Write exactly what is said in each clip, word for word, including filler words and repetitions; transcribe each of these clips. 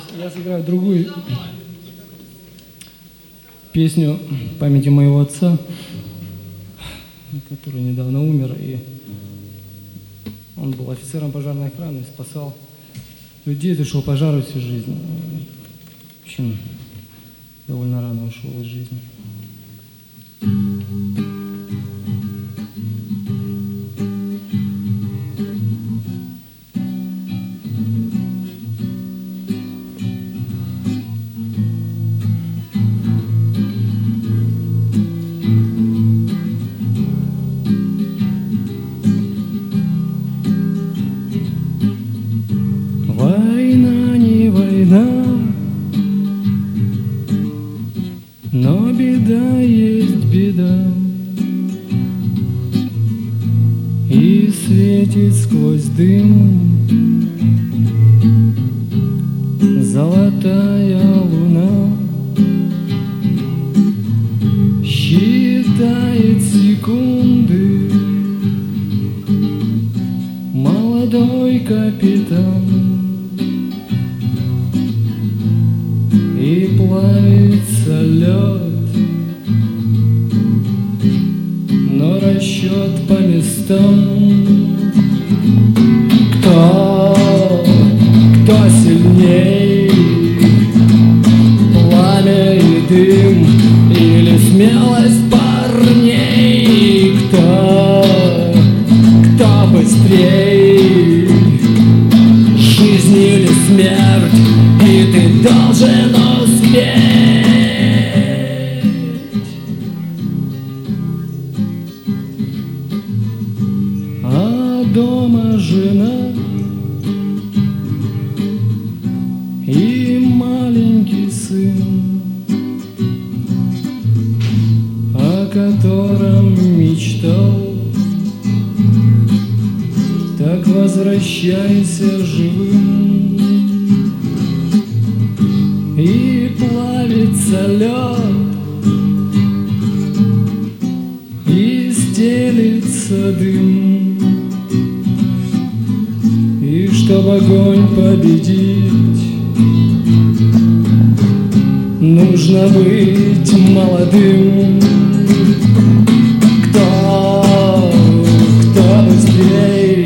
Я сыграю другую песню в памяти моего отца, который недавно умер, и он был офицером пожарной охраны, спасал людей, тушил пожары всю жизнь. В общем, довольно рано ушел из жизни. Война не война, но беда есть беда, и светит сквозь дым золотая луна, считает секунды молодой капитан. И плавится лед, но расчет по местам. Кто, кто сильней, пламя и дым или смелость парней? Кто, кто быстрей, жизнь или смерть? И ты должен успеть. А дома жена и маленький сын, о котором мечтал. Так возвращайся живым. И плавится лед, и стелится дым. И чтоб огонь победить, нужно быть молодым. Кто, кто быстрей,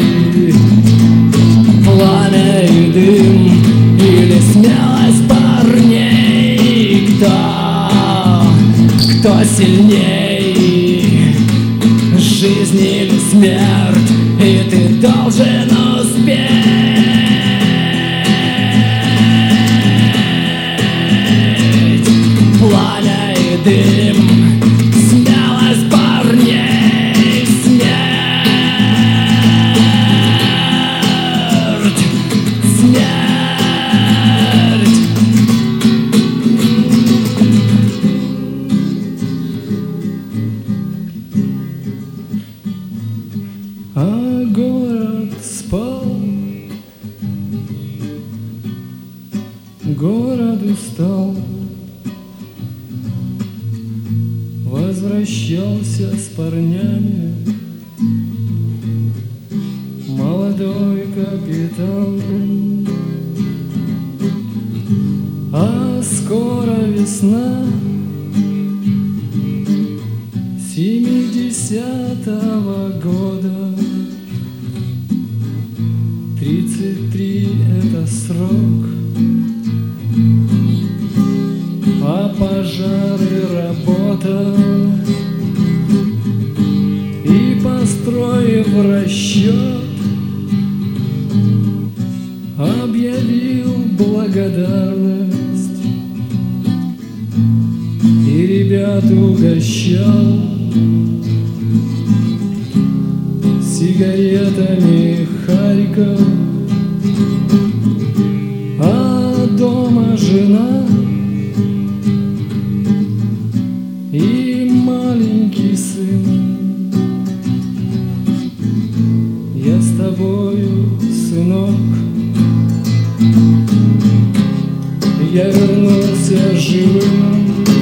пламя и дым или смелость парней? Кто, кто сильней, жизнь или смерть? И ты должен успеть. Пламя и дым, смелость парней, смерть, смерть. А город спал, город устал, возвращался с парнями молодой капитан. А скоро весна семидесятого года. Тридцать три — это срок, а пожары — работа. И построив расчет, объявил благодарность и ребят угощал сигаретами Харьков. А дома жена и маленький сын. Я с тобою, сынок, я вернулся живым.